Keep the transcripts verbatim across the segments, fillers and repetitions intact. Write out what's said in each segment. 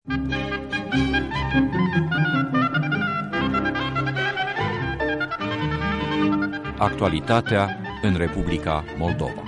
Actualitatea în Republica Moldova.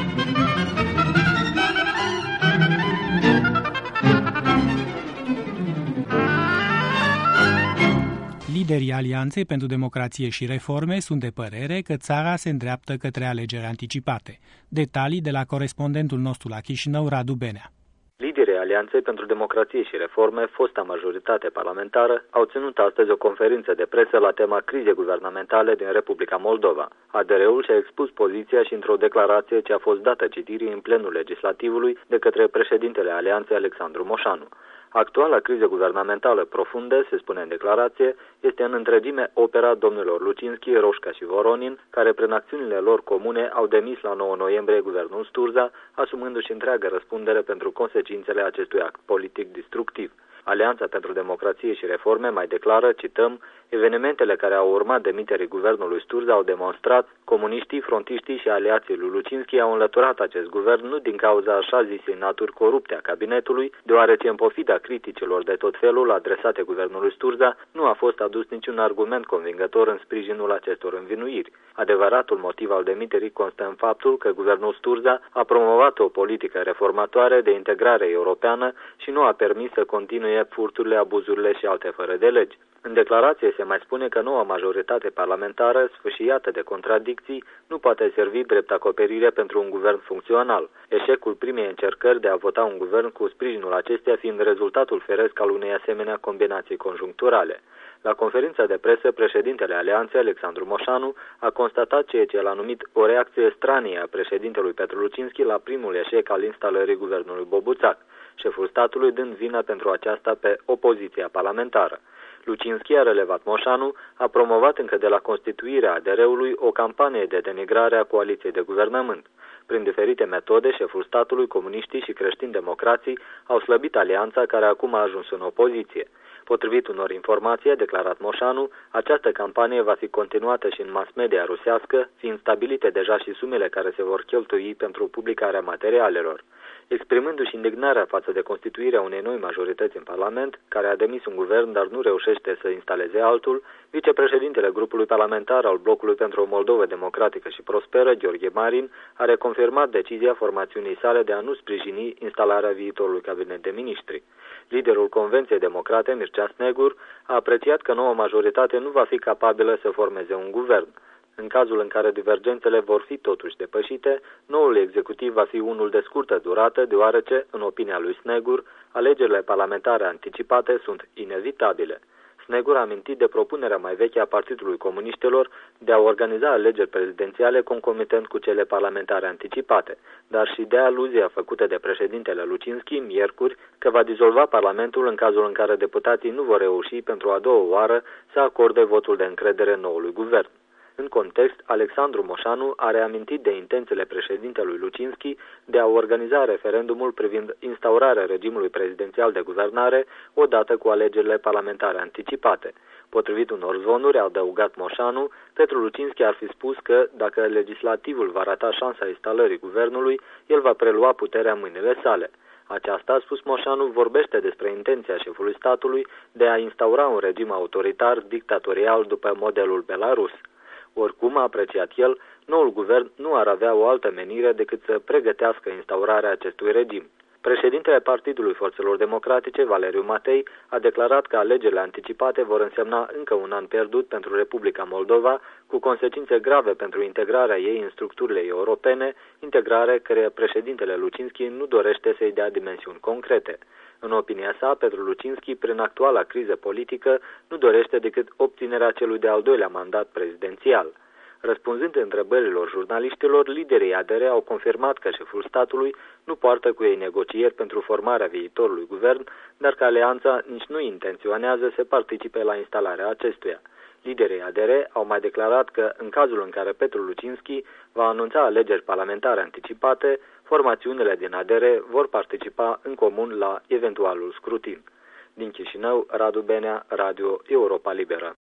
Liderii Alianței pentru Democrație și Reforme sunt de părere că țara se îndreaptă către alegeri anticipate. Detalii de la corespondentul nostru la Chișinău, Radu Benea. Liderii Alianței pentru Democrație și Reforme, fosta majoritate parlamentară, au ținut astăzi o conferință de presă la tema crizei guvernamentale din Republica Moldova. A D R-ul și-a expus poziția și într-o declarație ce a fost dată citirii în plenul legislativului de către președintele Alianței Alexandru Moșanu. Actuala criză guvernamentală profundă, se spune în declarație, este în întregime opera domnilor Lucinski, Roșca și Voronin, care prin acțiunile lor comune au demis la nouă noiembrie guvernul Sturza, asumându-și întreagă răspundere pentru consecințele acestui act politic destructiv. Alianța pentru Democrație și Reforme mai declară, cităm, evenimentele care au urmat demiterii guvernului Sturza au demonstrat, comuniștii, frontiștii și aliații lui Lucinski au înlăturat acest guvern nu din cauza așa zisei naturi corupte a cabinetului, deoarece în pofida criticilor de tot felul adresate guvernului Sturza, nu a fost adus niciun argument convingător în sprijinul acestor învinuiri. Adevăratul motiv al demiterii constă în faptul că guvernul Sturza a promovat o politică reformatoare de integrare europeană și nu a permis să continue furturile, abuzurile și alte fără de legi. În declarație se mai spune că noua majoritate parlamentară, sfâșiată de contradicții, nu poate servi drept acoperire pentru un guvern funcțional, eșecul primei încercări de a vota un guvern cu sprijinul acesteia fiind rezultatul firesc al unei asemenea combinații conjuncturale. La conferința de presă, președintele Alianței, Alexandru Moșanu, a constatat ceea ce el a numit o reacție stranie a președintelui Petru Lucinski la primul eșec al instalării guvernului Bobuțac, șeful statului dând vina pentru aceasta pe opoziția parlamentară. Lucinski, a relevat Moșanu, a promovat încă de la constituirea A D R-ului o campanie de denigrare a coaliției de guvernământ. Prin diferite metode, șeful statului, comuniștii și creștini-democrații au slăbit alianța care acum a ajuns în opoziție. Potrivit unor informații, a declarat Moșanu, această campanie va fi continuată și în mass media rusească, fiind stabilite deja și sumele care se vor cheltui pentru publicarea materialelor. Exprimându-și indignarea față de constituirea unei noi majorități în Parlament, care a demis un guvern, dar nu reușește să instaleze altul, vicepreședintele grupului parlamentar al Blocului pentru o Moldovă Democratică și Prosperă, Gheorghe Marin, a reconfirmat decizia formațiunii sale de a nu sprijini instalarea viitorului cabinet de miniștri. Liderul Convenției Democrate, Mircea Snegur, a apreciat că noua majoritate nu va fi capabilă să formeze un guvern. În cazul în care divergențele vor fi totuși depășite, noul executiv va fi unul de scurtă durată, deoarece, în opinia lui Snegur, alegerile parlamentare anticipate sunt inevitabile. Snegur a amintit de propunerea mai veche a Partidului Comuniștilor de a organiza alegeri prezidențiale concomitent cu cele parlamentare anticipate, dar și de aluzia făcută de președintele Lucinski, miercuri, că va dizolva Parlamentul în cazul în care deputații nu vor reuși pentru a doua oară să acorde votul de încredere noului guvern. În context, Alexandru Moșanu a reamintit de intențiile președintelui Lucinski de a organiza referendumul privind instaurarea regimului prezidențial de guvernare odată cu alegerile parlamentare anticipate. Potrivit unor zvonuri, a adăugat Moșanu, Petru Lucinski ar fi spus că, dacă legislativul va rata șansa instalării guvernului, el va prelua puterea în mâinile sale. Aceasta, a spus Moșanu, vorbește despre intenția șefului statului de a instaura un regim autoritar dictatorial după modelul belarus. Oricum, a apreciat el, noul guvern nu ar avea o altă menire decât să pregătească instaurarea acestui regim. Președintele Partidului Forțelor Democratice, Valeriu Matei, a declarat că alegerile anticipate vor însemna încă un an pierdut pentru Republica Moldova, cu consecințe grave pentru integrarea ei în structurile europene, integrare care președintele Lucinski nu dorește să-i dea dimensiuni concrete. În opinia sa, Petru Lucinski, prin actuala criză politică, nu dorește decât obținerea celui de-al doilea mandat prezidențial. Răspunzând întrebărilor jurnaliștilor, liderii A D R au confirmat că șeful statului nu poartă cu ei negocieri pentru formarea viitorului guvern, dar că alianța nici nu intenționează să participe la instalarea acestuia. Liderii A D R au mai declarat că, în cazul în care Petru Lucinski va anunța alegeri parlamentare anticipate, formațiunile din A D R vor participa în comun la eventualul scrutin. Din Chișinău, Radu Benea, Radio Europa Liberă.